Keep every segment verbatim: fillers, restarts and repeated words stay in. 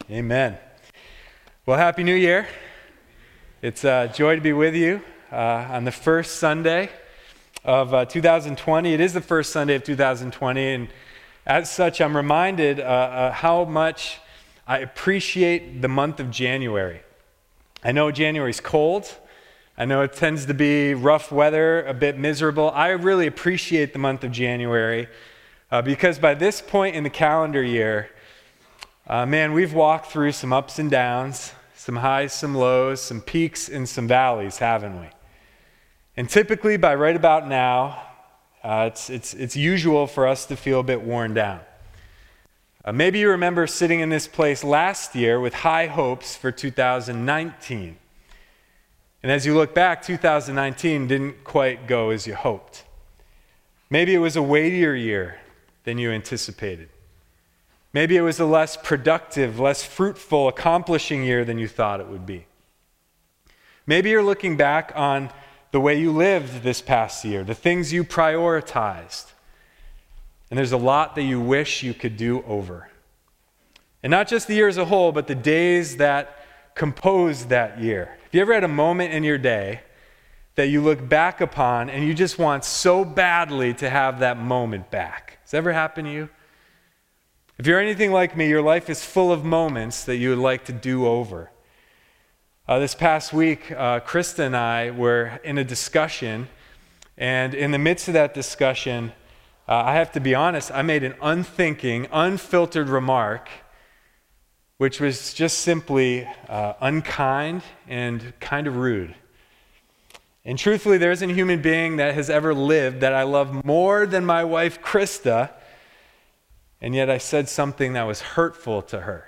Amen. Well, Happy New Year. It's a joy to be with you uh, on the first Sunday of uh, two thousand twenty. It is the first Sunday of two thousand twenty, and as such, I'm reminded uh, uh, how much I appreciate the month of January. I know January's cold. I know it tends to be rough weather, a bit miserable. I really appreciate the month of January uh, because by this point in the calendar year, uh, man, we've walked through some ups and downs, some highs, some lows, some peaks and some valleys, haven't we? And typically by right about now, uh, it's, it's, it's usual for us to feel a bit worn down. Uh, maybe you remember sitting in this place last year with high hopes for two thousand nineteen. And as you look back, two thousand nineteen didn't quite go as you hoped. Maybe it was a weightier year than you anticipated. Maybe it was a less productive, less fruitful, accomplishing year than you thought it would be. Maybe you're looking back on the way you lived this past year, the things you prioritized. And there's a lot that you wish you could do over. And not just the year as a whole, but the days that composed that year. Have you ever had a moment in your day that you look back upon and you just want so badly to have that moment back? Has that ever happened to you? If you're anything like me, your life is full of moments that you would like to do over. Uh, this past week, uh, Krista and I were in a discussion, and in the midst of that discussion, uh, I have to be honest, I made an unthinking, unfiltered remark which was just simply uh, unkind and kind of rude. And truthfully, there isn't a human being that has ever lived that I love more than my wife, Krista, and yet I said something that was hurtful to her.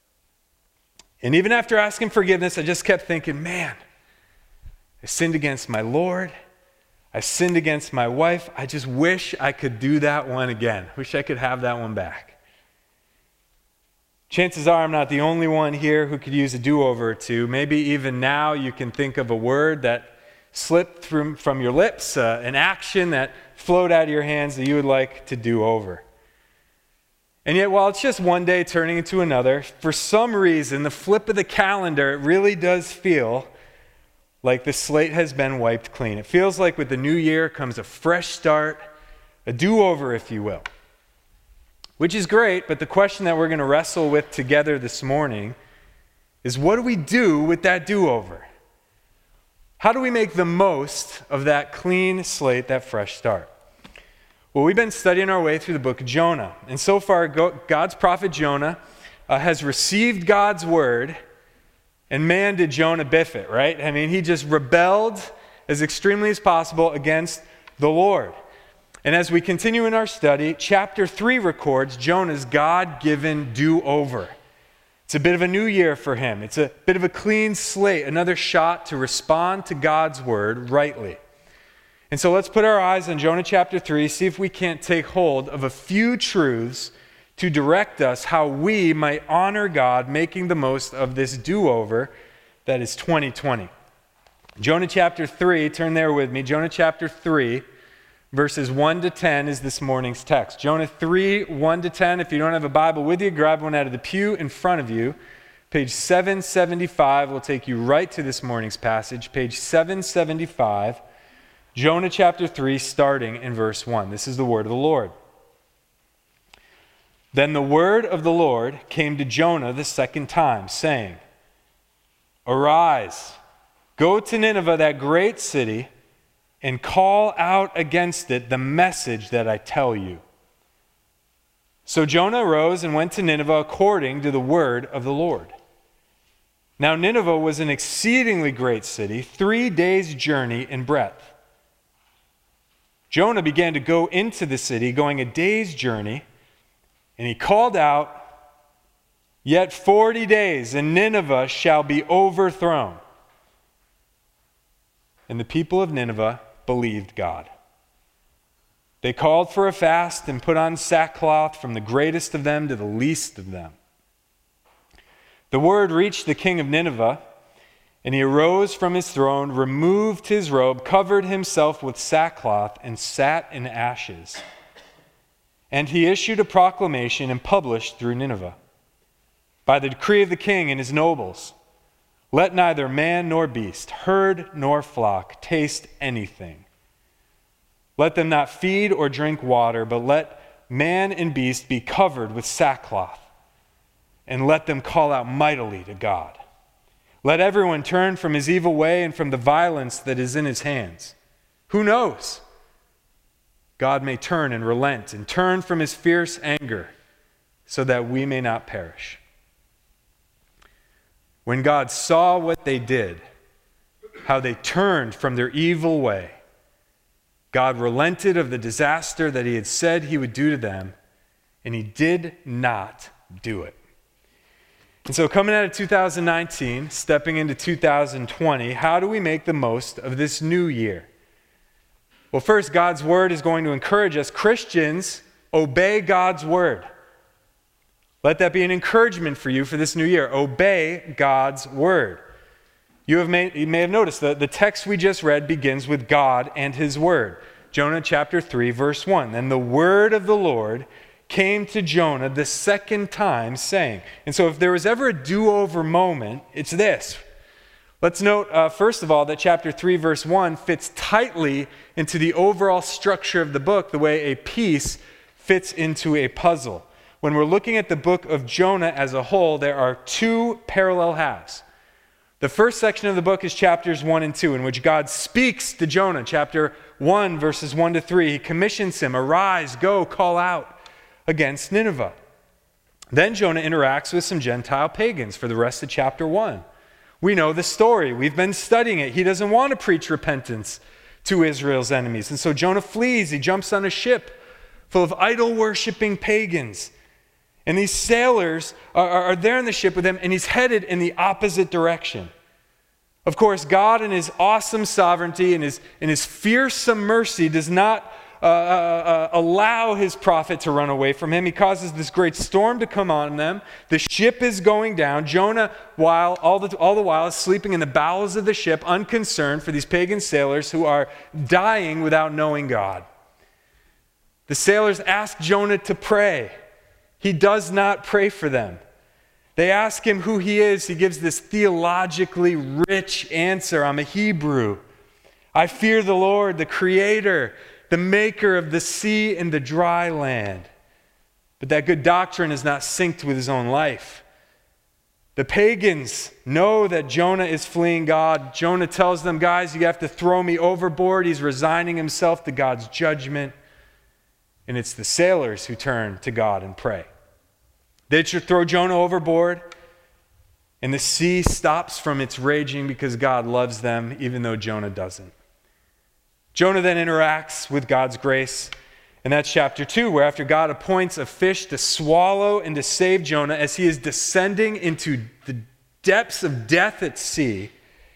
And even after asking forgiveness, I just kept thinking, man, I sinned against my Lord. I sinned against my wife. I just wish I could do that one again. Wish I could have that one back. Chances are I'm not the only one here who could use a do-over or two. Maybe even now you can think of a word that slipped from, from your lips, uh, an action that flowed out of your hands that you would like to do over. And yet, while it's just one day turning into another, for some reason, the flip of the calendar, it really does feel like the slate has been wiped clean. It feels like with the new year comes a fresh start, a do-over, if you will. Which is great, but the question that we're going to wrestle with together this morning is, what do we do with that do-over? How do we make the most of that clean slate, that fresh start? Well, we've been studying our way through the book of Jonah, and so far God's prophet Jonah uh, has received God's word, and man, did Jonah biff it, right? I mean, he just rebelled as extremely as possible against the Lord. And as we continue in our study, chapter three records Jonah's God-given do-over. It's a bit of a new year for him. It's a bit of a clean slate, another shot to respond to God's word rightly. And so let's put our eyes on Jonah chapter three, see if we can't take hold of a few truths to direct us how we might honor God, making the most of this do-over that is twenty twenty. Jonah chapter three, turn there with me. Jonah chapter three. Verses one to ten is this morning's text. Jonah three, one to ten. If you don't have a Bible with you, grab one out of the pew in front of you. Page seven seventy-five will take you right to this morning's passage. Page seven seventy-five, Jonah chapter three, starting in verse one. This is the word of the Lord. Then the word of the Lord came to Jonah the second time, saying, Arise, go to Nineveh, that great city, and call out against it the message that I tell you. So Jonah arose and went to Nineveh according to the word of the Lord. Now Nineveh was an exceedingly great city, three days' journey in breadth. Jonah began to go into the city, going a day's journey, and he called out, Yet forty days, and Nineveh shall be overthrown. And the people of Nineveh believed God. They called for a fast and put on sackcloth from the greatest of them to the least of them. The word reached the king of Nineveh, and he arose from his throne, removed his robe, covered himself with sackcloth, and sat in ashes. And he issued a proclamation and published through Nineveh. by the decree of the king and his nobles, let neither man nor beast, herd nor flock taste anything. Let them not feed or drink water, but let man and beast be covered with sackcloth, and let them call out mightily to God. Let everyone turn from his evil way and from the violence that is in his hands. Who knows? God may turn and relent and turn from his fierce anger so that we may not perish. When God saw what they did, how they turned from their evil way, God relented of the disaster that he had said he would do to them, and he did not do it. And so coming out of two thousand nineteen, stepping into two thousand twenty, how do we make the most of this new year? Well, first, God's word is going to encourage us. Christians, obey God's word. Let that be an encouragement for you for this new year. Obey God's word. You, have made, you may have noticed that the text we just read begins with God and his word. Jonah chapter three, verse one. Then the word of the Lord came to Jonah the second time, saying. And so if there was ever a do-over moment, it's this. Let's note, uh, first of all, that chapter three, verse one fits tightly into the overall structure of the book, the way a piece fits into a puzzle. When we're looking at the book of Jonah as a whole, there are two parallel halves. The first section of the book is chapters one and two, in which God speaks to Jonah. Chapter one, verses one to three, he commissions him, arise, go, call out against Nineveh. Then Jonah interacts with some Gentile pagans for the rest of chapter one. We know the story. We've been studying it. He doesn't want to preach repentance to Israel's enemies. And so Jonah flees. He jumps on a ship full of idol-worshiping pagans. And these sailors are, are there in the ship with him, and he's headed in the opposite direction. Of course, God in his awesome sovereignty and his, and his fearsome mercy does not uh, uh, uh, allow his prophet to run away from him. He causes this great storm to come on them. The ship is going down. Jonah, while all the, all the while, is sleeping in the bowels of the ship, unconcerned for these pagan sailors who are dying without knowing God. The sailors ask Jonah to pray. He does not pray for them. They ask him who he is. He gives this theologically rich answer. I'm a Hebrew. I fear the Lord, the Creator, the maker of the sea and the dry land. But that good doctrine is not synced with his own life. The pagans know that Jonah is fleeing God. Jonah tells them, guys, you have to throw me overboard. He's resigning himself to God's judgment. And it's the sailors who turn to God and pray. They should throw Jonah overboard, and the sea stops from its raging because God loves them, even though Jonah doesn't. Jonah then interacts with God's grace, and that's chapter two, where after God appoints a fish to swallow and to save Jonah as he is descending into the depths of death at sea,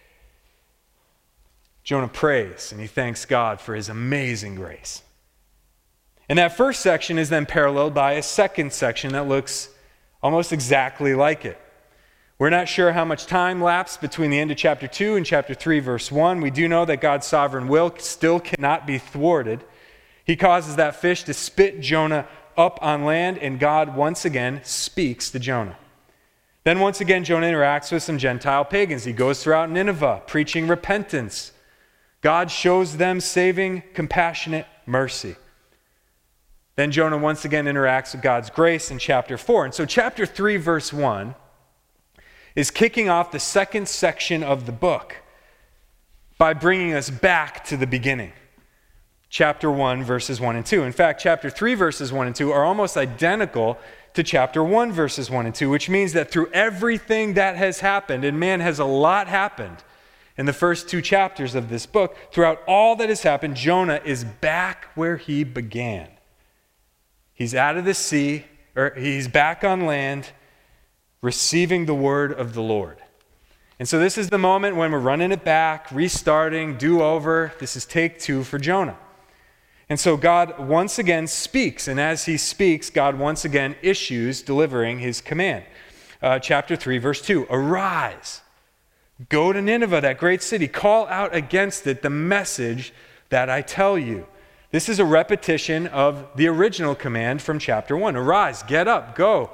Jonah prays and he thanks God for his amazing grace. And that first section is then paralleled by a second section that looks almost exactly like it. We're not sure how much time lapsed between the end of chapter two and chapter three, verse one. We do know that God's sovereign will still cannot be thwarted. He causes that fish to spit Jonah up on land, and God once again speaks to Jonah. Then once again, Jonah interacts with some Gentile pagans. He goes throughout Nineveh, preaching repentance. God shows them saving, compassionate mercy. Then Jonah once again interacts with God's grace in chapter four. And so chapter three, verse one, is kicking off the second section of the book by bringing us back to the beginning. Chapter one, verses one and two. In fact, chapter three, verses one and two are almost identical to chapter one, verses one and two, which means that through everything that has happened, and man, has a lot happened in the first two chapters of this book, throughout all that has happened, Jonah is back where he began. He's out of the sea, or he's back on land, receiving the word of the Lord. And so this is the moment when we're running it back, restarting, do over. This is take two for Jonah. And so God once again speaks, and as he speaks, God once again issues delivering his command. Uh, chapter three, verse two, arise, go to Nineveh, that great city, call out against it the message that I tell you. This is a repetition of the original command from chapter one. Arise, get up, go,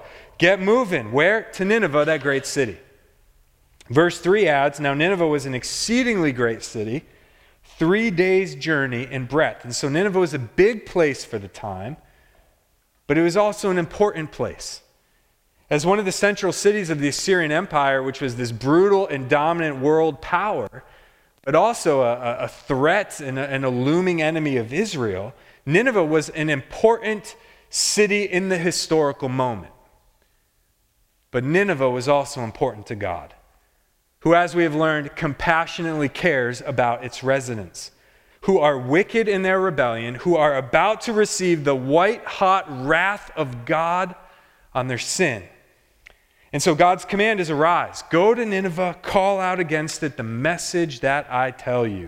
get moving. Where? To Nineveh, that great city. Verse three adds, now Nineveh was an exceedingly great city, three days' journey in breadth. And so Nineveh was a big place for the time, but it was also an important place. As one of the central cities of the Assyrian Empire, which was this brutal and dominant world power, but also a, a threat and a, and a looming enemy of Israel, Nineveh was an important city in the historical moment. But Nineveh was also important to God, who, as we have learned, compassionately cares about its residents, who are wicked in their rebellion, who are about to receive the white-hot wrath of God on their sin. And so God's command is, arise, go to Nineveh, call out against it the message that I tell you.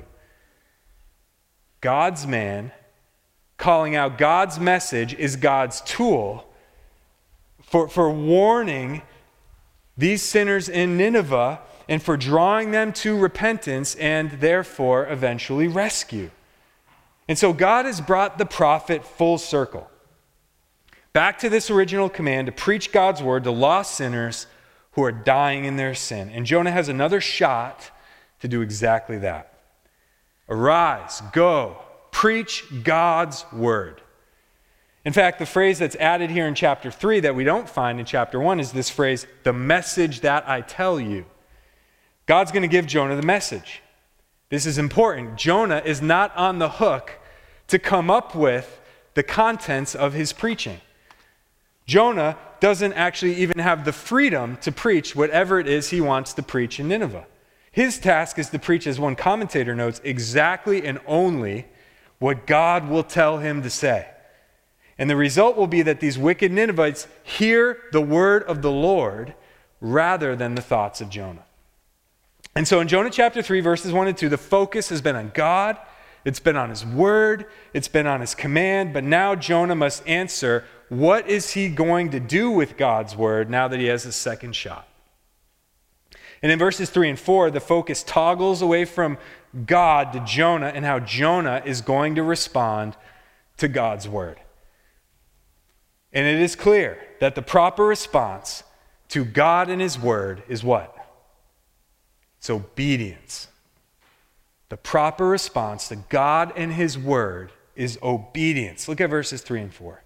God's man calling out God's message is God's tool for, for warning these sinners in Nineveh and for drawing them to repentance and therefore eventually rescue. And so God has brought the prophet full circle back to this original command to preach God's word to lost sinners who are dying in their sin. And Jonah has another shot to do exactly that. Arise, go, preach God's word. In fact, the phrase that's added here in chapter three that we don't find in chapter one is this phrase, the message that I tell you. God's going to give Jonah the message. This is important. Jonah is not on the hook to come up with the contents of his preaching. Jonah doesn't actually even have the freedom to preach whatever it is he wants to preach in Nineveh. His task is to preach, as one commentator notes, exactly and only what God will tell him to say. And the result will be that these wicked Ninevites hear the word of the Lord rather than the thoughts of Jonah. And so in Jonah chapter three, verses one and two, the focus has been on God, it's been on his word, it's been on his command, but now Jonah must answer, what is he going to do with God's word now that he has a second shot? And in verses three and four, the focus toggles away from God to Jonah and how Jonah is going to respond to God's word. And it is clear that the proper response to God and his word is what? It's obedience. The proper response to God and his word is obedience. Look at verses three and four.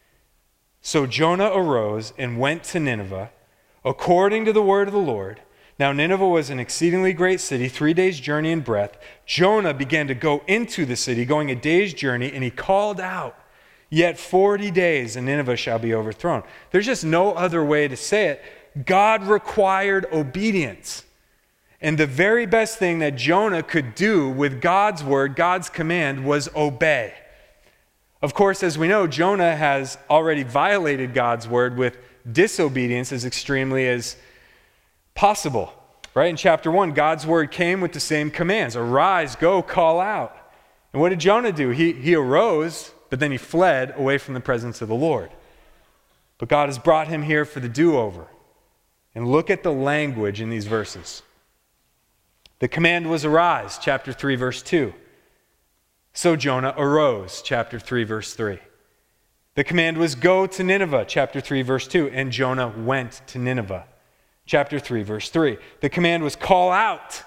So Jonah arose and went to Nineveh according to the word of the Lord. Now Nineveh was an exceedingly great city, three days' journey in breadth. Jonah began to go into the city, going a day's journey, and he called out, yet forty days and Nineveh shall be overthrown. There's just no other way to say it. God required obedience. And the very best thing that Jonah could do with God's word, God's command, was obey. Of course, as we know, Jonah has already violated God's word with disobedience as extremely as possible. Right? In chapter one, God's word came with the same commands. Arise, go, call out. And what did Jonah do? He, he arose, but then he fled away from the presence of the Lord. But God has brought him here for the do-over. And look at the language in these verses. The command was arise, chapter three, verse two. So Jonah arose, chapter three, verse three. The command was go to Nineveh, chapter three, verse two. And Jonah went to Nineveh, chapter three, verse three. The command was call out.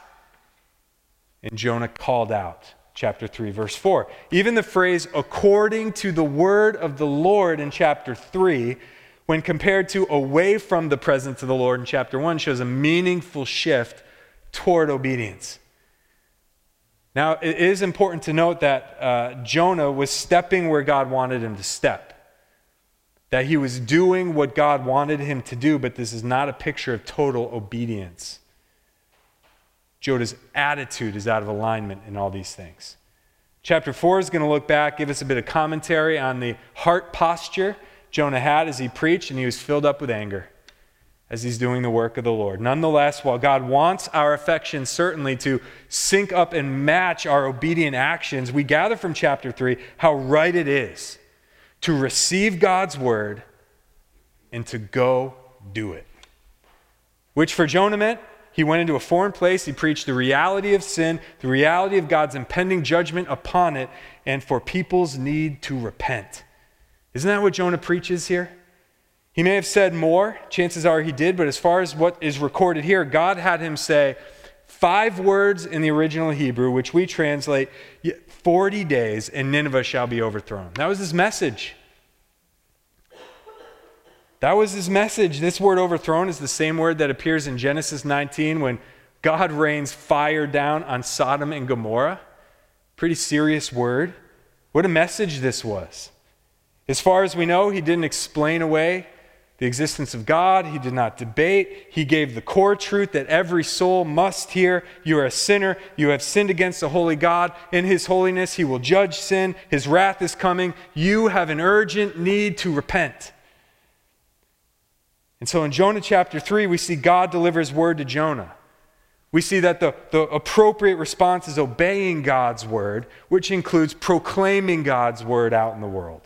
And Jonah called out, chapter three, verse four. Even the phrase according to the word of the Lord in chapter three, when compared to away from the presence of the Lord in chapter one, shows a meaningful shift toward obedience. Now, it is important to note that uh, Jonah was stepping where God wanted him to step. That he was doing what God wanted him to do, but this is not a picture of total obedience. Jonah's attitude is out of alignment in all these things. Chapter four is going to look back, give us a bit of commentary on the heart posture Jonah had as he preached, and he was filled up with anger as he's doing the work of the Lord. Nonetheless, while God wants our affection certainly to sync up and match our obedient actions, we gather from chapter three how right it is to receive God's word and to go do it. Which for Jonah meant he went into a foreign place, he preached the reality of sin, the reality of God's impending judgment upon it, and for people's need to repent. Isn't that what Jonah preaches here? He may have said more, chances are he did, but as far as what is recorded here, God had him say five words in the original Hebrew, which we translate forty days and Nineveh shall be overthrown. That was his message. That was his message. This word overthrown is the same word that appears in Genesis nineteen when God rains fire down on Sodom and Gomorrah. Pretty serious word. What a message this was. As far as we know, he didn't explain away the existence of God. He did not debate. He gave the core truth that every soul must hear. You are a sinner. You have sinned against the holy God. In his holiness, he will judge sin. His wrath is coming. You have an urgent need to repent. And so in Jonah chapter three, we see God deliver his word to Jonah. We see that the, the appropriate response is obeying God's word, which includes proclaiming God's word out in the world.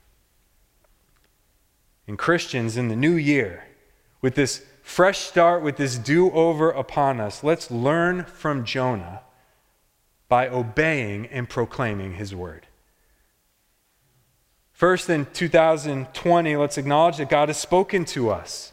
And Christians, in the new year, with this fresh start, with this do-over upon us, let's learn from Jonah by obeying and proclaiming his word. First, in two thousand twenty, let's acknowledge that God has spoken to us.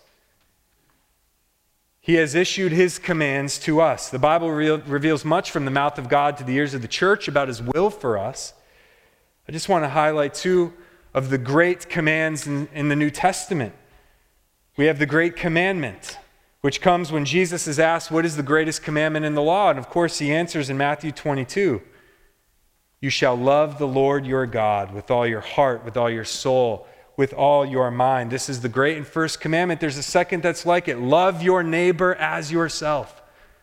He has issued his commands to us. The Bible re- reveals much from the mouth of God to the ears of the church about his will for us. I just want to highlight two of the great commands in, in the New Testament. We have the Great Commandment, which comes when Jesus is asked, what is the greatest commandment in the law? And of course, he answers in Matthew twenty-two. You shall love the Lord your God with all your heart, with all your soul, with all your mind. This is the great and first commandment. There's a second that's like it. Love your neighbor as yourself.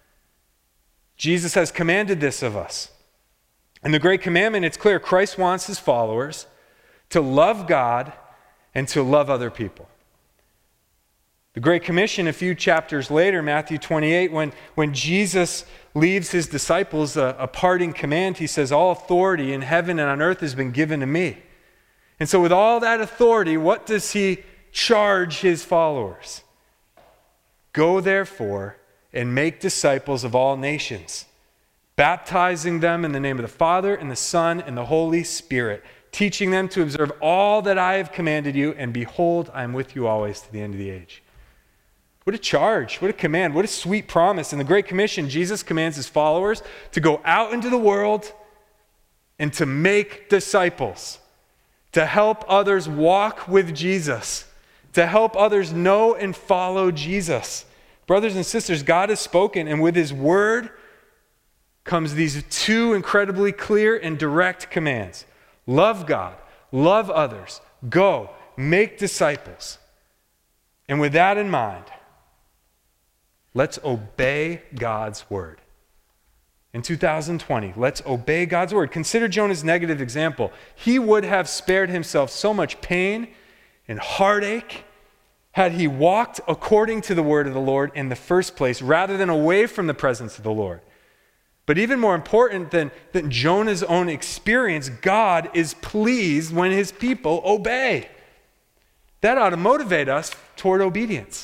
Jesus has commanded this of us. In the Great Commandment, it's clear Christ wants his followers to love God and to love other people. The Great Commission, a few chapters later, Matthew twenty-eight, when, when Jesus leaves his disciples a, a parting command, he says, all authority in heaven and on earth has been given to me. And so with all that authority, what does he charge his followers? Go therefore and make disciples of all nations, baptizing them in the name of the Father and the Son and the Holy Spirit, teaching them to observe all that I have commanded you, and behold, I am with you always to the end of the age. What a charge, what a command, what a sweet promise. In the Great Commission, Jesus commands his followers to go out into the world and to make disciples, to help others walk with Jesus, to help others know and follow Jesus. Brothers and sisters, God has spoken, and with his word comes these two incredibly clear and direct commands. Love God, love others, go, make disciples. And with that in mind, let's obey God's word. In two thousand twenty, let's obey God's word. Consider Jonah's negative example. He would have spared himself so much pain and heartache had he walked according to the word of the Lord in the first place, rather than away from the presence of the Lord. But even more important than, than Jonah's own experience, God is pleased when his people obey. That ought to motivate us toward obedience.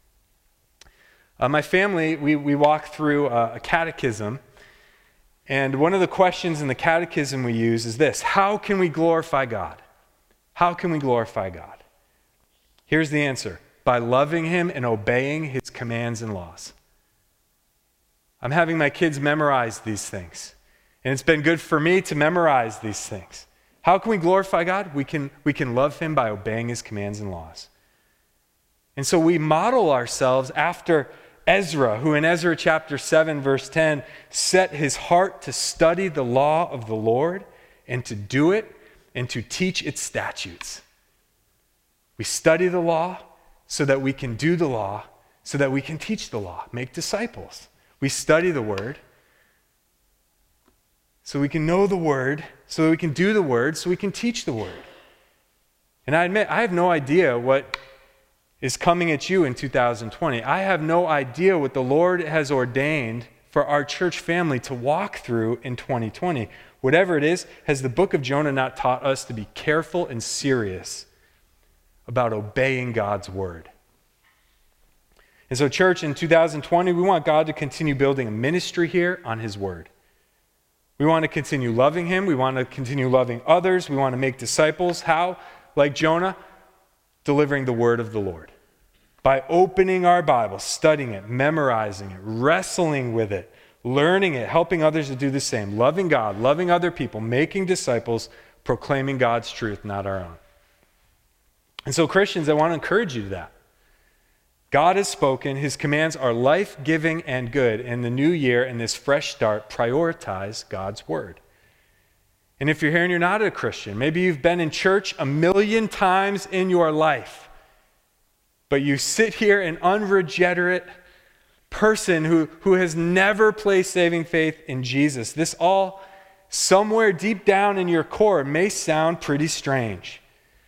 Uh, my family, we, we walk through a, a catechism, and one of the questions in the catechism we use is this: how can we glorify God? How can we glorify God? Here's the answer: by loving him and obeying his commands and laws. I'm having my kids memorize these things, and it's been good for me to memorize these things. How can we glorify God? We can, we can love him by obeying his commands and laws. And so we model ourselves after Ezra, who in Ezra chapter seven, verse ten, set his heart to study the law of the Lord and to do it and to teach its statutes. We study the law so that we can do the law, so that we can teach the law, make disciples. We study the word so we can know the word, so that we can do the word, so we can teach the word. And I admit, I have no idea what is coming at you in two thousand twenty. I have no idea what the Lord has ordained for our church family to walk through in twenty twenty. Whatever it is, has the book of Jonah not taught us to be careful and serious about obeying God's word? And so, church, in two thousand twenty, we want God to continue building a ministry here on his word. We want to continue loving him. We want to continue loving others. We want to make disciples. How? Like Jonah, delivering the word of the Lord. By opening our Bible, studying it, memorizing it, wrestling with it, learning it, helping others to do the same, loving God, loving other people, making disciples, proclaiming God's truth, not our own. And so, Christians, I want to encourage you to that. God has spoken. His commands are life-giving and good. In the new year and this fresh start, prioritize God's word. And if you're here and you're not a Christian, maybe you've been in church a million times in your life, but you sit here an unregenerate person who, who has never placed saving faith in Jesus. This all, somewhere deep down in your core, may sound pretty strange.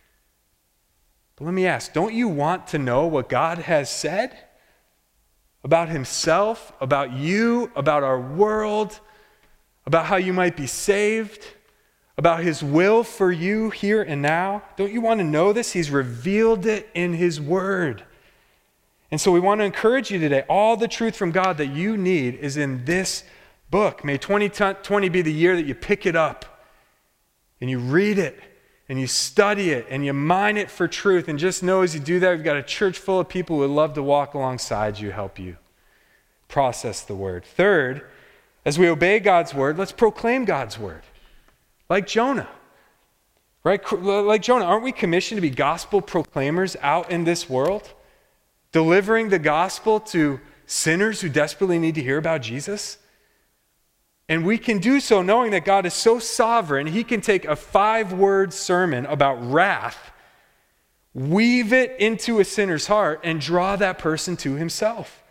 But let me ask, don't you want to know what God has said about himself, about you, about our world, about how you might be saved, about his will for you here and now? Don't you want to know this? He's revealed it in his word. And so we want to encourage you today. All the truth from God that you need is in this book. May twenty twenty be the year that you pick it up and you read it and you study it and you mine it for truth. And just know as you do that, we've got a church full of people who would love to walk alongside you, help you process the word. Third, as we obey God's word, let's proclaim God's word. Like Jonah, right? Like Jonah, aren't we commissioned to be gospel proclaimers out in this world? Delivering the gospel to sinners who desperately need to hear about Jesus? And we can do so knowing that God is so sovereign, he can take a five-word sermon about wrath, weave it into a sinner's heart, and draw that person to himself.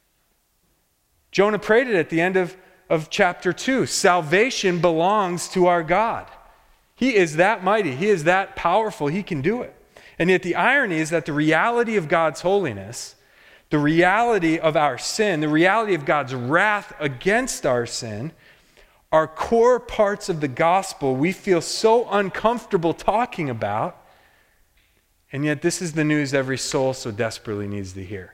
Jonah prayed it at the end of of chapter two. Salvation belongs to our God. He is that mighty. He is that powerful. He can do it. And yet the irony is that the reality of God's holiness, the reality of our sin, the reality of God's wrath against our sin, are core parts of the gospel we feel so uncomfortable talking about. And yet this is the news every soul so desperately needs to hear.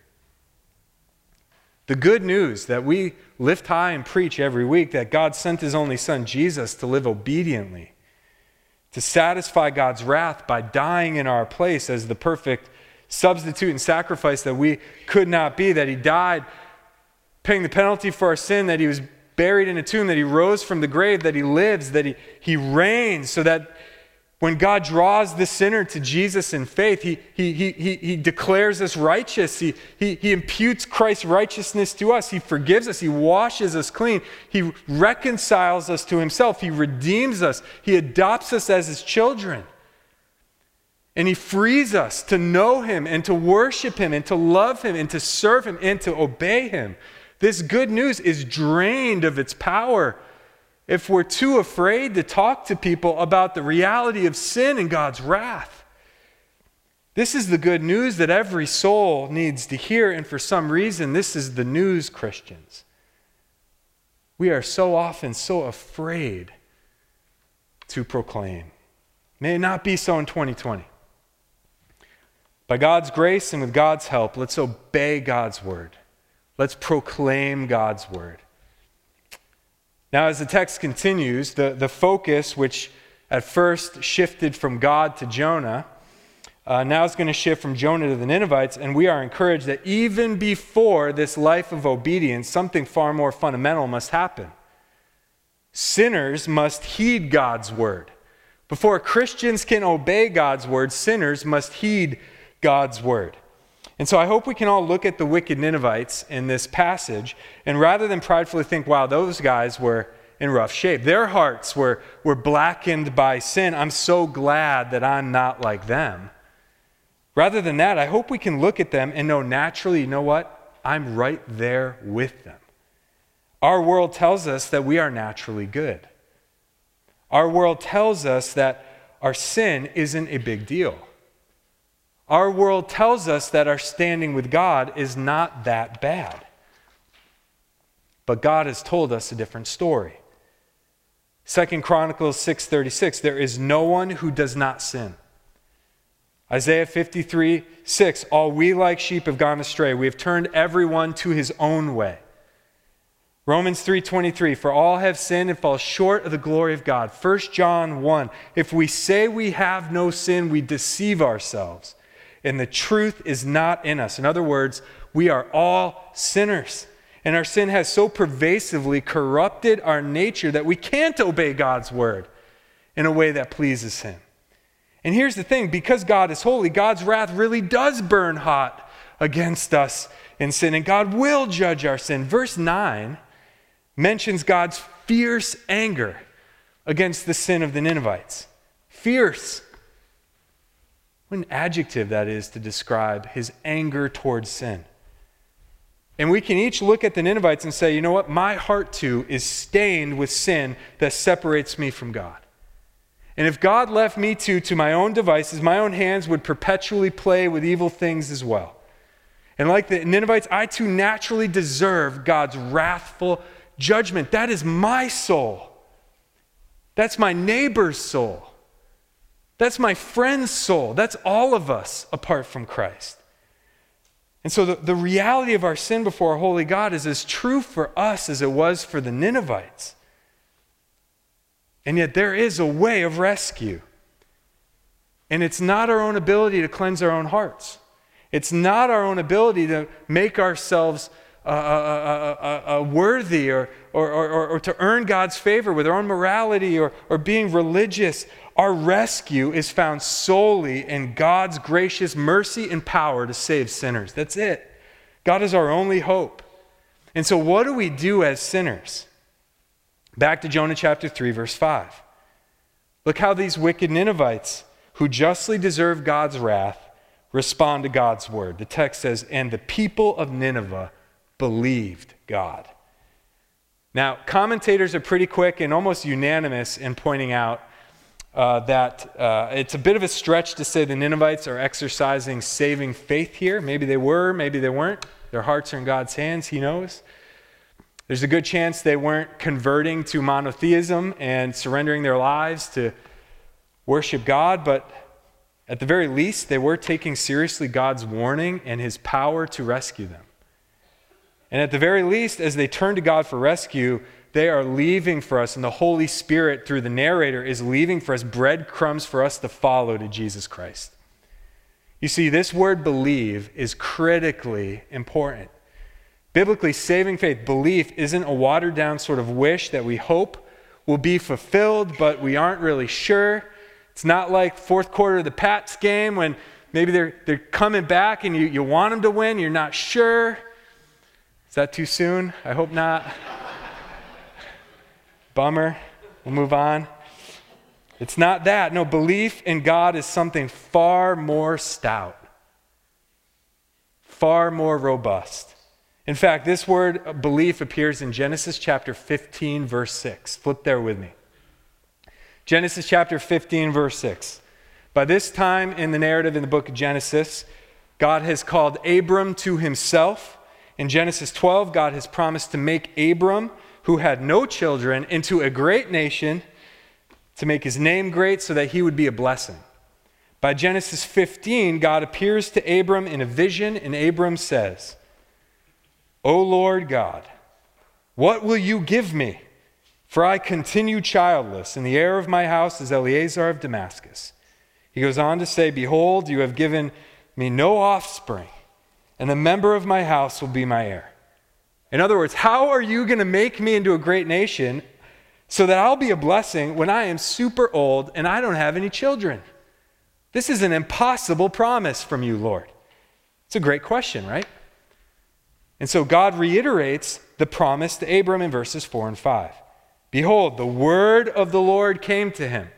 The good news that we lift high and preach every week, that God sent his only son, Jesus, to live obediently, to satisfy God's wrath by dying in our place as the perfect substitute and sacrifice that we could not be, that he died paying the penalty for our sin, that he was buried in a tomb, that he rose from the grave, that he lives, that he, he reigns, so that when God draws the sinner to Jesus in faith, he, he, he, he, he declares us righteous. He, he, he imputes Christ's righteousness to us. He forgives us. He washes us clean. He reconciles us to himself. He redeems us. He adopts us as his children. And he frees us to know him and to worship him and to love him and to serve him and to obey him. This good news is drained of its power if we're too afraid to talk to people about the reality of sin and God's wrath. This is the good news that every soul needs to hear, and for some reason, this is the news, Christians. We are so often so afraid to proclaim. May it not be so in twenty twenty. By God's grace and with God's help, let's obey God's word. Let's proclaim God's word. Now, as the text continues, the, the focus, which at first shifted from God to Jonah, uh, now is going to shift from Jonah to the Ninevites, and we are encouraged that even before this life of obedience, something far more fundamental must happen. Sinners must heed God's word. Before Christians can obey God's word, sinners must heed God's word. And so I hope we can all look at the wicked Ninevites in this passage, and rather than pridefully think, wow, those guys were in rough shape. Their hearts were, were blackened by sin. I'm so glad that I'm not like them. Rather than that, I hope we can look at them and know naturally, you know what? I'm right there with them. Our world tells us that we are naturally good. Our world tells us that our sin isn't a big deal. Our world tells us that our standing with God is not that bad. But God has told us a different story. Second Chronicles six thirty-six, there is no one who does not sin. Isaiah fifty-three six, all we like sheep have gone astray. We have turned everyone to his own way. Romans three twenty-three, for all have sinned and fall short of the glory of God. First John one, if we say we have no sin, we deceive ourselves, and the truth is not in us. In other words, we are all sinners. And our sin has so pervasively corrupted our nature that we can't obey God's word in a way that pleases him. And here's the thing, because God is holy, God's wrath really does burn hot against us in sin, and God will judge our sin. Verse nine mentions God's fierce anger against the sin of the Ninevites. Fierce. What an adjective that is to describe his anger towards sin. And we can each look at the Ninevites and say, you know what? My heart too is stained with sin that separates me from God. And if God left me too to my own devices, my own hands would perpetually play with evil things as well. And like the Ninevites, I too naturally deserve God's wrathful judgment. That is my soul. That's my neighbor's soul. That's my friend's soul. That's all of us apart from Christ. And so the, the reality of our sin before our holy God is as true for us as it was for the Ninevites. And yet there is a way of rescue. And it's not our own ability to cleanse our own hearts. It's not our own ability to make ourselves uh, uh, uh, uh, uh, worthy or, or, or, or to earn God's favor with our own morality or, or being religious. Our rescue is found solely in God's gracious mercy and power to save sinners. That's it. God is our only hope. And so what do we do as sinners? Back to Jonah chapter three, verse five. Look how these wicked Ninevites, who justly deserve God's wrath, respond to God's word. The text says, and the people of Nineveh believed God. Now, commentators are pretty quick and almost unanimous in pointing out uh, that uh, it's a bit of a stretch to say the Ninevites are exercising saving faith here. Maybe they were, maybe they weren't. Their hearts are in God's hands, he knows. There's a good chance they weren't converting to monotheism and surrendering their lives to worship God, but at the very least, they were taking seriously God's warning and his power to rescue them. And at the very least, as they turn to God for rescue, they are leaving for us, and the Holy Spirit, through the narrator, is leaving for us breadcrumbs for us to follow to Jesus Christ. You see, this word believe is critically important. Biblically, saving faith, belief, isn't a watered-down sort of wish that we hope will be fulfilled, but we aren't really sure. It's not like fourth quarter of the Pats game when maybe they're, they're coming back and you, you want them to win, you're not sure. Is that too soon? I hope not. Bummer. We'll move on. It's not that. No, belief in God is something far more stout, far more robust. In fact, this word belief appears in Genesis chapter fifteen, verse six. Flip there with me. Genesis chapter fifteen, verse six. By this time in the narrative in the book of Genesis, God has called Abram to himself. In Genesis twelve, God has promised to make Abram, who had no children, into a great nation, to make his name great so that he would be a blessing. By Genesis fifteen, God appears to Abram in a vision, and Abram says, O Lord God, what will you give me? For I continue childless, and the heir of my house is Eliezer of Damascus. He goes on to say, behold, you have given me no offspring, and the member of my house will be my heir. In other words, how are you going to make me into a great nation so that I'll be a blessing when I am super old and I don't have any children? This is an impossible promise from you, Lord. It's a great question, right? And so God reiterates the promise to Abram in verses four and five. Behold, the word of the Lord came to him.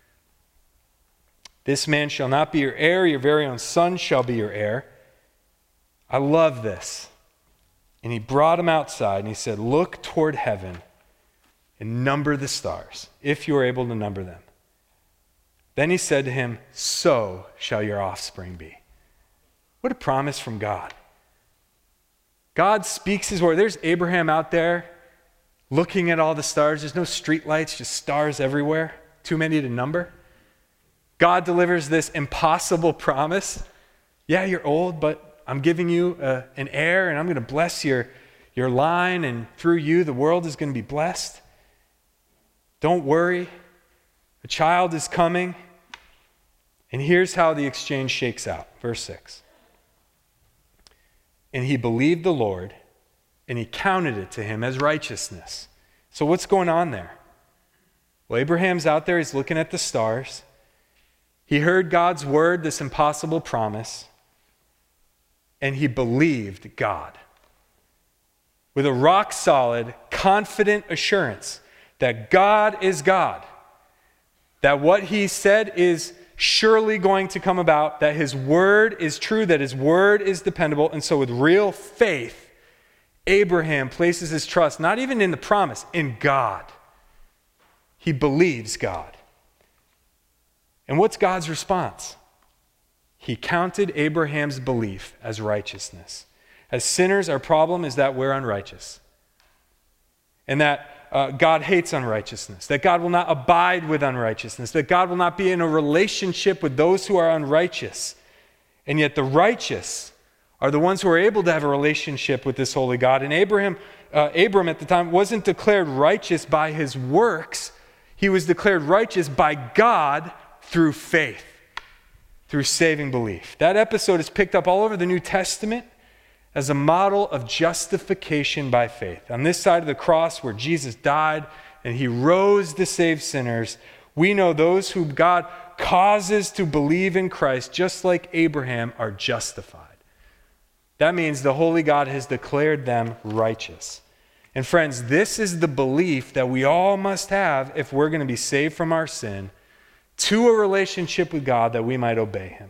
This man shall not be your heir, your very own son shall be your heir. I love this. And he brought him outside and he said, look toward heaven and number the stars, if you are able to number them. Then he said to him, so shall your offspring be. What a promise from God. God speaks his word. There's Abraham out there looking at all the stars. There's no street lights, just stars everywhere. Too many to number. God delivers this impossible promise. Yeah, you're old, but I'm giving you uh, an heir, and I'm going to bless your, your line, and through you, the world is going to be blessed. Don't worry. A child is coming, And here's how the exchange shakes out. Verse six. And he believed the Lord, and he counted it to him as righteousness. So what's going on there? Well, Abraham's out there. He's looking at the stars. He heard God's word, this impossible promise, and he believed God with a rock-solid, confident assurance that God is God, that what he said is surely going to come about, that his word is true, that his word is dependable. And so with real faith, Abraham places his trust not even in the promise, in God. He believes God. And what's God's response? He counted Abraham's belief as righteousness. As sinners, our problem is that we're unrighteous. And that uh, God hates unrighteousness. That God will not abide with unrighteousness. That God will not be in a relationship with those who are unrighteous. And yet the righteous are the ones who are able to have a relationship with this holy God. And Abraham, uh, Abram at the time wasn't declared righteous by his works. He was declared righteous by God through faith, through saving belief. That episode is picked up all over the New Testament as a model of justification by faith. On this side of the cross where Jesus died and he rose to save sinners, we know those who God causes to believe in Christ, just like Abraham, are justified. That means the holy God has declared them righteous. And friends, this is the belief that we all must have if we're going to be saved from our sin to a relationship with God that we might obey him.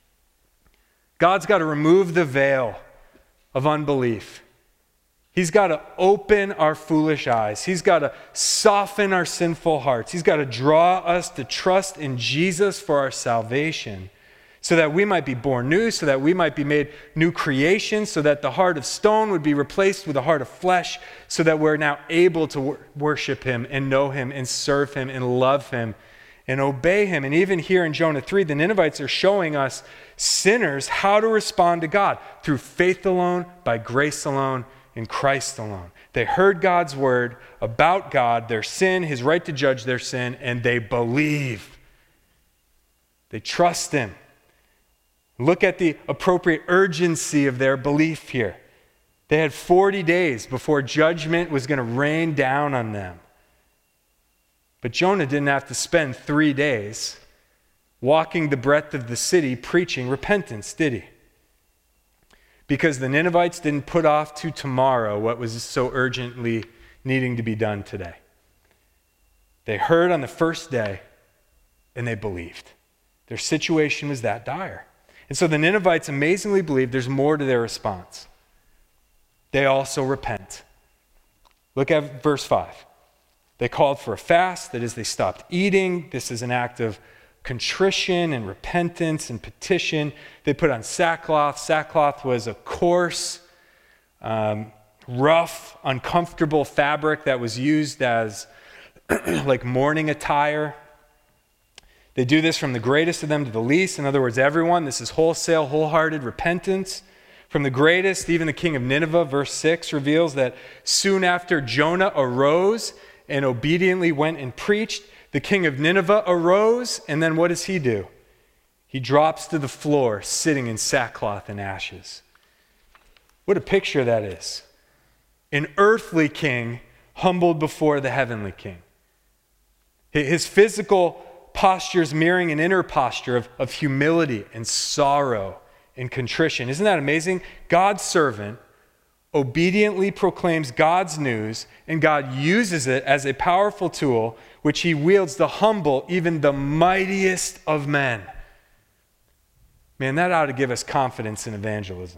God's got to remove the veil of unbelief. He's got to open our foolish eyes. He's got to soften our sinful hearts. He's got to draw us to trust in Jesus for our salvation so that we might be born new, so that we might be made new creations, so that the heart of stone would be replaced with a heart of flesh, so that we're now able to wor- worship him and know him and serve him and love him and obey him. And even here in Jonah three, the Ninevites are showing us sinners how to respond to God through faith alone, by grace alone, in Christ alone. They heard God's word about God, their sin, his right to judge their sin, and they believe. They trust him. Look at the appropriate urgency of their belief here. They had forty days before judgment was going to rain down on them. But Jonah didn't have to spend three days walking the breadth of the city preaching repentance, did he? Because the Ninevites didn't put off to tomorrow what was so urgently needing to be done today. They heard on the first day and they believed. Their situation was that dire. And so the Ninevites amazingly believe there's more to their response. They also repent. Look at verse five. They called for a fast, that is, they stopped eating. This is an act of contrition and repentance and petition. They put on sackcloth. Sackcloth was a coarse, um, rough, uncomfortable fabric that was used as like mourning attire. They do this from the greatest of them to the least. In other words, everyone. This is wholesale, wholehearted repentance. From the greatest, even the king of Nineveh, verse six reveals that soon after Jonah arose and obediently went and preached, the king of Nineveh arose, and then what does he do? He drops to the floor, sitting in sackcloth and ashes. What a picture that is. An earthly king humbled before the heavenly king. His physical posture is mirroring an inner posture of, of humility and sorrow and contrition. Isn't that amazing? God's servant obediently proclaims God's news, and God uses it as a powerful tool which he wields to humble even the mightiest of men. Man, that ought to give us confidence in evangelism.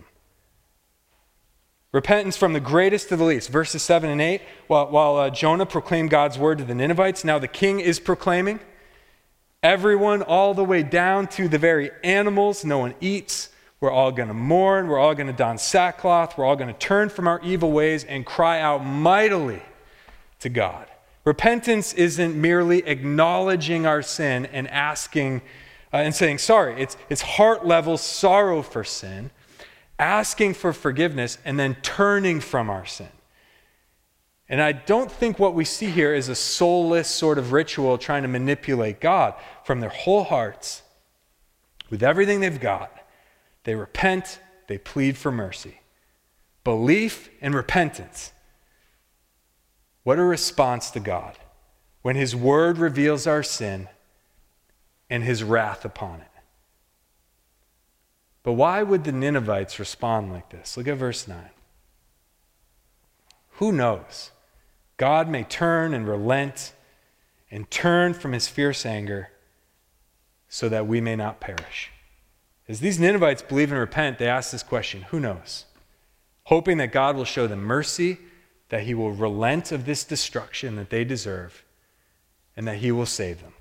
Repentance from the greatest to the least. Verses seven and eight, while, while uh, Jonah proclaimed God's word to the Ninevites, now the king is proclaiming. Everyone, all the way down to the very animals, no one eats. We're all going to mourn. We're all going to don sackcloth. We're all going to turn from our evil ways and cry out mightily to God. Repentance isn't merely acknowledging our sin and asking uh, and saying sorry. It's, it's heart level sorrow for sin, asking for forgiveness, and then turning from our sin. And I don't think what we see here is a soulless sort of ritual trying to manipulate God. From their whole hearts, With everything they've got, they repent, they plead for mercy. Belief and repentance. What a response to God when his word reveals our sin and his wrath upon it. But why would the Ninevites respond like this? Look at verse nine. Who knows? God may turn and relent and turn from his fierce anger so that we may not perish. As these Ninevites believe and repent, they ask this question, who knows? Hoping that God will show them mercy, that he will relent of this destruction that they deserve, and that he will save them.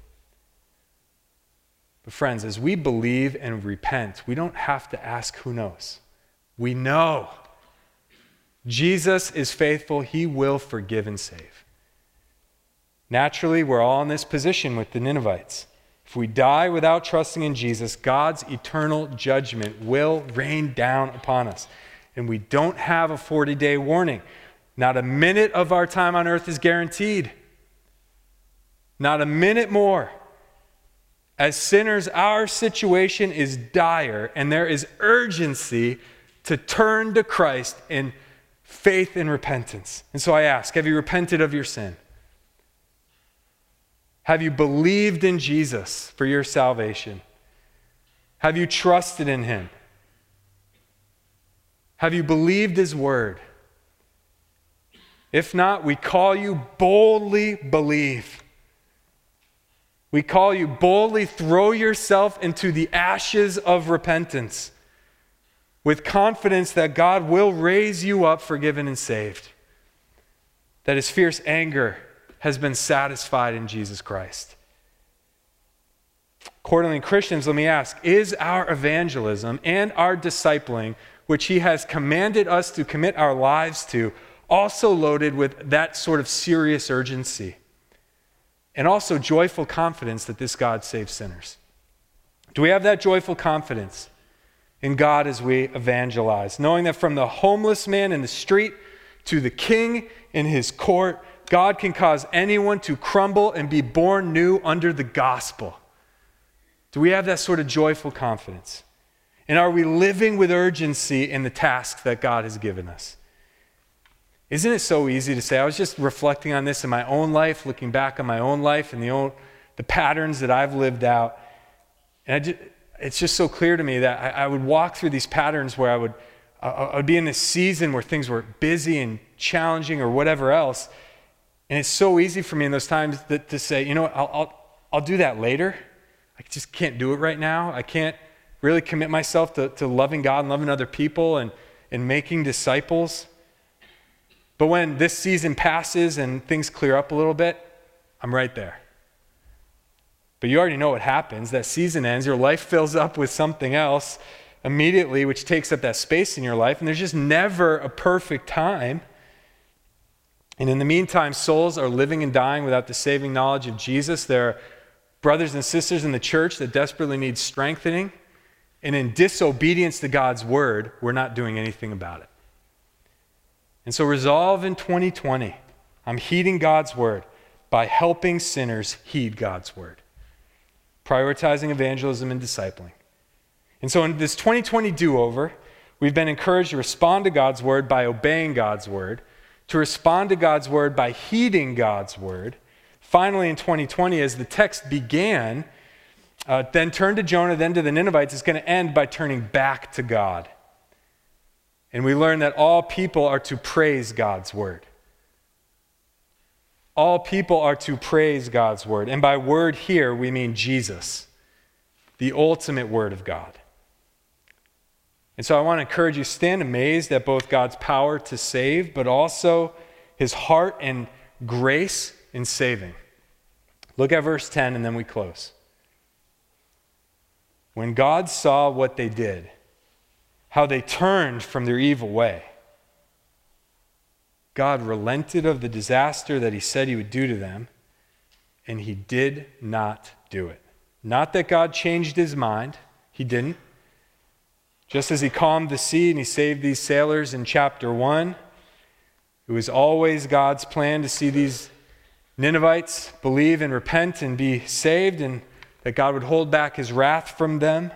But friends, as we believe and repent, we don't have to ask who knows. We know Jesus is faithful. He will forgive and save. Naturally, we're all in this position with the Ninevites. If we die without trusting in Jesus, God's eternal judgment will rain down upon us. And we don't have a forty-day warning. Not a minute of our time on earth is guaranteed. Not a minute more. As sinners, our situation is dire, and there is urgency to turn to Christ in faith and repentance. And so I ask, have you repented of your sin? Have you believed in Jesus for your salvation? Have you trusted in him? Have you believed his word? If not, we call you boldly believe. We call you boldly throw yourself into the ashes of repentance with confidence that God will raise you up forgiven and saved, that his fierce anger has been satisfied in Jesus Christ. Accordingly, Christians, let me ask, is our evangelism and our discipling, which he has commanded us to commit our lives to, also loaded with that sort of serious urgency and also joyful confidence that this God saves sinners? Do we have that joyful confidence in God as we evangelize, knowing that from the homeless man in the street to the king in his court, God can cause anyone to crumble and be born new under the gospel? Do we have that sort of joyful confidence? And are we living with urgency in the task that God has given us? Isn't it so easy to say, I was just reflecting on this in my own life, looking back on my own life and the, own, the patterns that I've lived out. And I just, it's just so clear to me that I, I would walk through these patterns where I would, I, I would be in this season where things were busy and challenging or whatever else. And it's so easy for me in those times that, to say, you know what, I'll, I'll, I'll do that later. I just can't do it right now. I can't really commit myself to, to loving God and loving other people and, and making disciples. But when this season passes and things clear up a little bit, I'm right there. But you already know what happens. That season ends, your life fills up with something else immediately, which takes up that space in your life, and there's just never a perfect time. And in the meantime, souls are living and dying without the saving knowledge of Jesus. There are brothers and sisters in the church that desperately need strengthening. And in disobedience to God's word, we're not doing anything about it. And so resolve in twenty twenty, I'm heeding God's word by helping sinners heed God's word. Prioritizing evangelism and discipling. And so in this twenty twenty do-over, we've been encouraged to respond to God's word by obeying God's word, to respond to God's word by heeding God's word. Finally, in twenty twenty, as the text began, uh, then turned to Jonah, then to the Ninevites, it's going to end by turning back to God. And we learn that all people are to praise God's word. All people are to praise God's word. And by word here, we mean Jesus, the ultimate word of God. And so I want to encourage you, stand amazed at both God's power to save, but also his heart and grace in saving. Look at verse ten and then we close. When God saw what they did, how they turned from their evil way, God relented of the disaster that he said he would do to them, and he did not do it. Not that God changed his mind. He didn't. Just as he calmed the sea and he saved these sailors in chapter one, it was always God's plan to see these Ninevites believe and repent and be saved, and that God would hold back his wrath from them.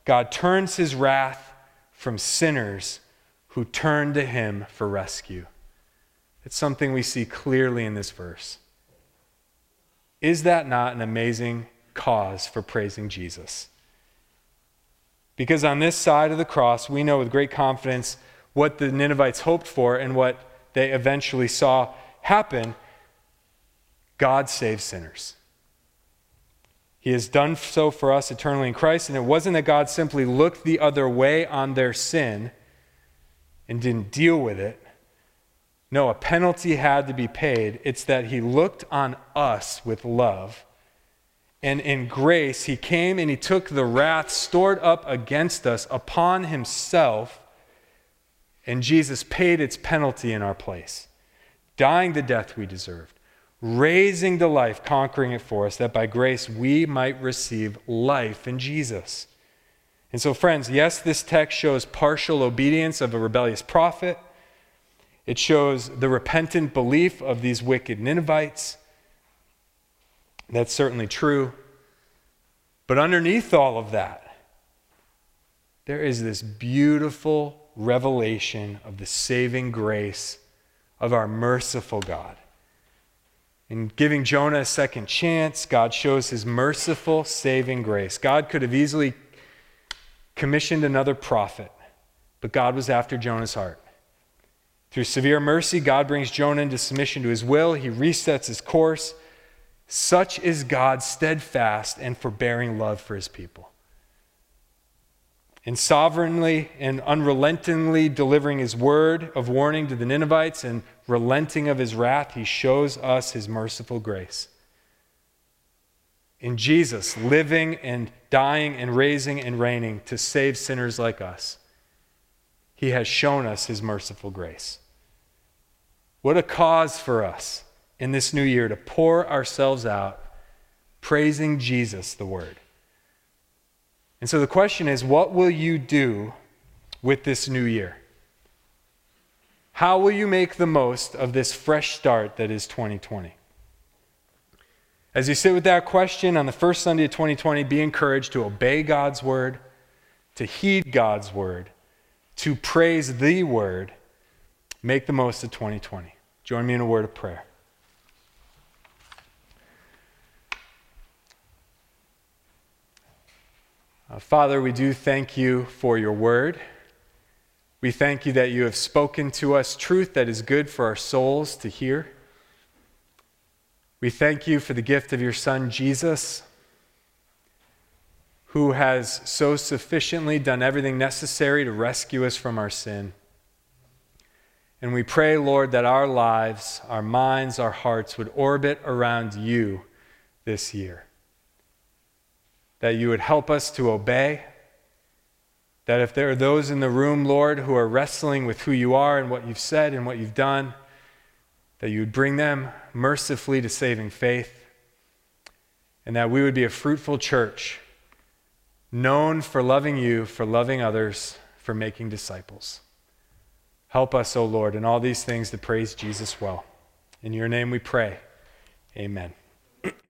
God turns his wrath from sinners who turn to him for rescue. It's something we see clearly in this verse. Is that not an amazing cause for praising Jesus? Because on this side of the cross, we know with great confidence what the Ninevites hoped for and what they eventually saw happen. God saves sinners. He has done so for us eternally in Christ, and it wasn't that God simply looked the other way on their sin and didn't deal with it. No, a penalty had to be paid. It's that he looked on us with love, and in grace he came and he took the wrath stored up against us upon himself, and Jesus paid its penalty in our place, dying the death we deserved, raising to life, conquering it for us, that by grace we might receive life in Jesus. And so, friends, yes, this text shows partial obedience of a rebellious prophet. It shows the repentant belief of these wicked Ninevites. That's certainly true. But underneath all of that, there is this beautiful revelation of the saving grace of our merciful God. In giving Jonah a second chance, God shows his merciful saving grace. God could have easily commissioned another prophet, but God was after Jonah's heart. Through severe mercy, God brings Jonah into submission to his will. He resets his course. Such is God's steadfast and forbearing love for his people. In sovereignly and unrelentingly delivering his word of warning to the Ninevites and relenting of his wrath, he shows us his merciful grace. In Jesus, living and dying and raising and reigning to save sinners like us, he has shown us his merciful grace. What a cause for us in this new year to pour ourselves out praising Jesus, the Word. And so the question is, what will you do with this new year? How will you make the most of this fresh start that is twenty twenty? As you sit with that question on the first Sunday of twenty twenty, be encouraged to obey God's word, to heed God's word, to praise the word. Make the most of twenty twenty. Join me in a word of prayer. Uh, Father, we do thank you for your word. We thank you that you have spoken to us truth that is good for our souls to hear. We thank you for the gift of your Son, Jesus, who has so sufficiently done everything necessary to rescue us from our sin. And we pray, Lord, that our lives, our minds, our hearts would orbit around you this year. That you would help us to obey. That if there are those in the room, Lord, who are wrestling with who you are and what you've said and what you've done, that you would bring them mercifully to saving faith. And that we would be a fruitful church, known for loving you, for loving others, for making disciples. Help us, O Lord, in all these things to praise Jesus well. In your name we pray. Amen.